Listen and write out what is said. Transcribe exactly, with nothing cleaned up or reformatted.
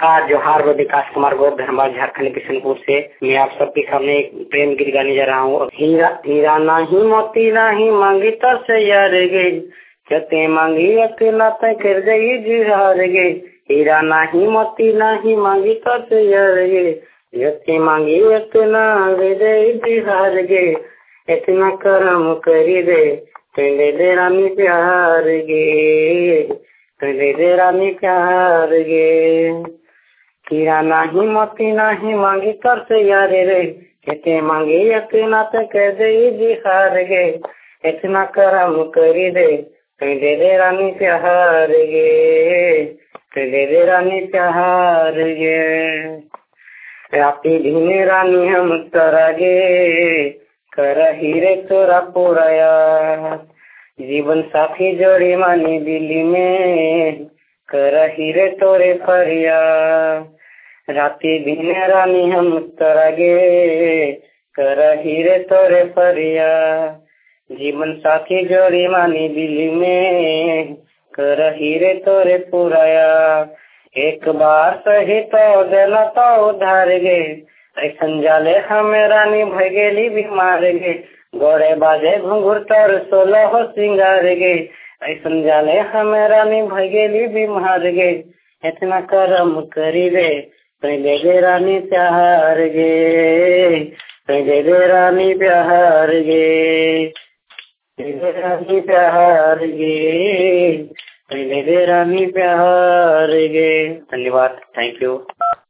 नमस्कार, जोहार, मैं विकास कुमार गोप, धनबाद, झारखंड, किशनपुर से मैं आप सबके सामने एक प्रेम गीत गाने जा रहा हूँ। हीरा हीरा नहीं मोती नहीं मांगी तो से यार गे, जते मांगी अकेला तय कर गई जुहार गे। हीरा नहीं मोती नहीं मांगी तो से यार गे, जते मांगी अकेला दे गई जुहार गे। इतना करम करी दे तेरे दे रानी प्यार गे, तेरे दे रानी प्यार गे। हीरा नहीं मोती नहीं मांगी कर से यार रे, कहते मांगी इतना तो कह दे बिहार गे। इतना करम करी दे तुम दे दे रानी प्यार गे, तुम दे दे रानी प्यार गे। राती दिन रानी हम तोरा गे, कर हीरे तोरा पुराया। जीवन साथी जोड़ी मानी दिल्ली में, कर हीरे तोरे फरिया। राती दिन रानी हम तोरा गे, कर हीरे तोरे फरिया। जीवन साथी जोड़ी मानी दिल्ली में, कर हीरे तोरे पुराया। एक बार सही तो देना तो उधार गे, ऐसन जाले हमें रानी भगेली बीमार गे। गोरे बाजे घुंघुर तोर सोलह हो सिंगार गे, ऐसन जाले हमें रानी भगेली बीमार गे। इतना करम करी दे तुम दे दे रानी प्यार गे, तुम दे दे रानी प्यार गे, दे दे रानी प्यार गे, तुम दे दे रानी प्यार गे। धन्यवाद, थैंक यू।